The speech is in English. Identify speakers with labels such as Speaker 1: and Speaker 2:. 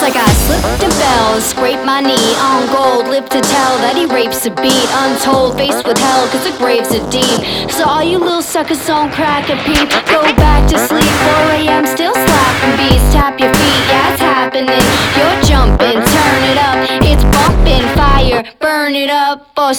Speaker 1: like I slipped a bell, scraped my knee on gold, lip to tell that he rapes a beat. Untold, faced with hell, cause the graves are deep. So all you little suckers don't crack a peep. Go back to sleep, 4 a.m. still slapping beats. Tap your feet, yeah it's happening. You're jumping, turn it up, it's bumping. Fire, burn it up, or